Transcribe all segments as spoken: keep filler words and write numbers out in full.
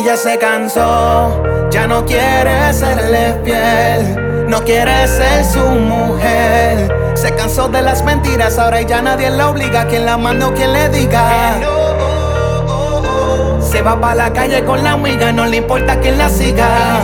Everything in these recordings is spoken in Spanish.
Ella se cansó, ya no quiere serle fiel, no quiere ser su mujer. Se cansó de las mentiras, ahora ya nadie la obliga. Quien la manda o quien le diga. Se va pa' la calle con la amiga, no le importa quién la siga.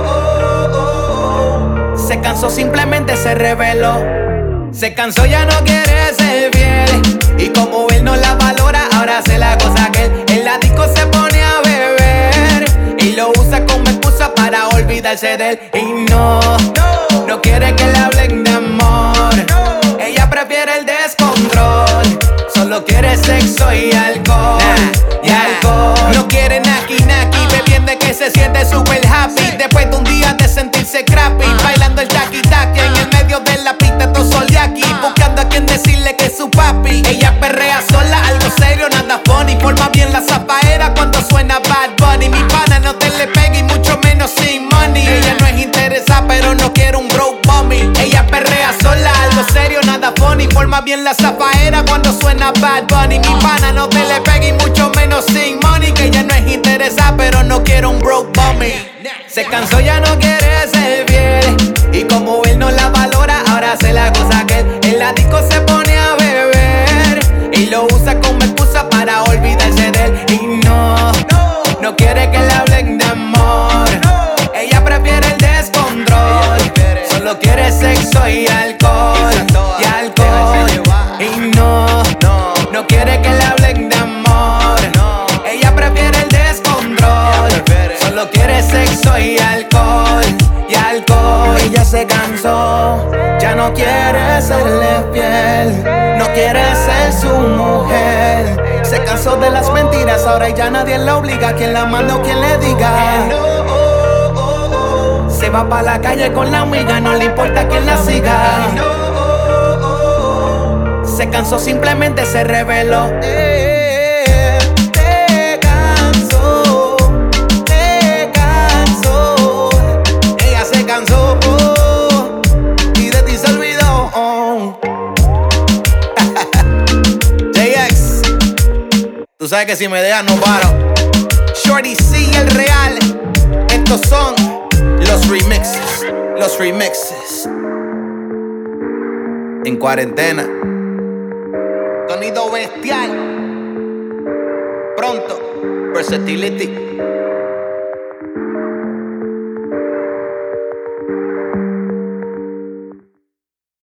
Se cansó, simplemente se reveló. Se cansó, ya no quiere ser fiel, y como él no la valora, ahora hace la cosa que él. En la disco se pone a beber y lo usa como excusa para olvidarse de él. Y no, no, no quiere que le hablen de amor. Ella prefiere el descontrol, solo quiere sexo y alcohol. Y alcohol. No quiere naki naki, bebiendo que se siente super happy. Después de un día de sentirse crappy, bailando el taki taki en el medio de la pista, todo soliaki, buscando a quien decirle que es su papi. Ella perrea sola, algo serio, nada funny. Forma bien la zafaera cuando suena Bad Bunny. Mi pana, no te le pegue y mucho menos sin money. Ella no es interesada, pero no quiere un broke mommy. Ella perrea sola, algo serio, nada funny. Forma bien la zafaera cuando suena Bad Bunny. Mi pana, no te le pegue y mucho menos sin money. Que ella no es interesada, pero no quiere un broke mommy. Se cansó, ya no quiere ser fiel, y como él no la valora, ahora hace la cosa que él. En la disco se pone a beber y lo usa como excusa para olvidarse de él. Y no, no quiere que le hablen de amor. Ella prefiere el descontrol, solo quiere sexo y alcohol. Y alcohol. Y no, no quiere que le hablen de amor. Ella prefiere el descontrol, solo quiere sexo y alcohol. Y alcohol. Ella se cansó, ya no quiere serle fiel, no quiere ser su mujer. Se cansó de las mentiras, ahora ya nadie la obliga. Quien la manda o quien le diga. Se va pa' la calle con la amiga, no le importa quién la siga. Se cansó, simplemente se reveló. Tú sabes que si me dejas no paro. Shorty C, el real. Estos son los remixes. Los remixes. En cuarentena. Sonido bestial. Pronto. Versatility.